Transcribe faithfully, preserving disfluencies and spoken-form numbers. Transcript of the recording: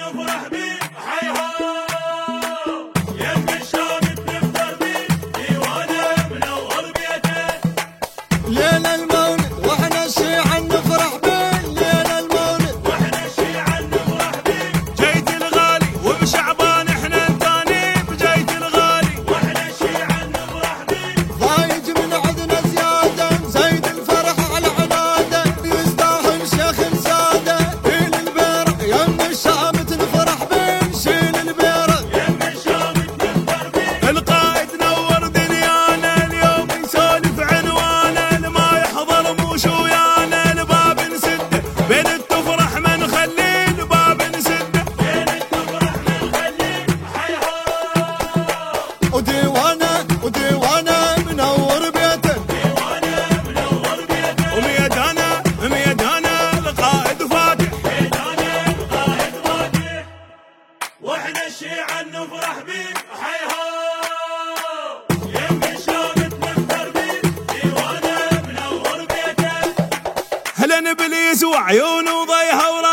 نفرح بيه حي هو يم الشامت نفطر بيه ديوانه منور بيته ليل المولد واحنا الشيعة نفرح بيه ليل المولد واحنا الشيعة نفرح بيه جيت الغالي وبشعبان احنا انتاني بجيت الغالي واحنا الشيعة نفرح بيه ضايج من عدنا زيادة زيد الفرح على عناده يستاهل شيخ سادة شيل البيرق يم الشامت نفرح بيه شيل البيرق يم الشامت نفطر بيه القائد نور دنيانا اليوم نسولف عنوانا لما يحضر موش ويانا الباب نسده بين التفرح ما نخليه الباب نسده بين التفرح منخليه حي هو وديوانه وديوانه منور بيته ديوانه منور بيته وميدانا ميدانا القائد فاتح ميدانه القائد فاتح واحنا الشيعة نفرح بيه حي هو يم الشامت نفطر بيه ديوانه منور بيته هلا ابليس وعيونه وضيها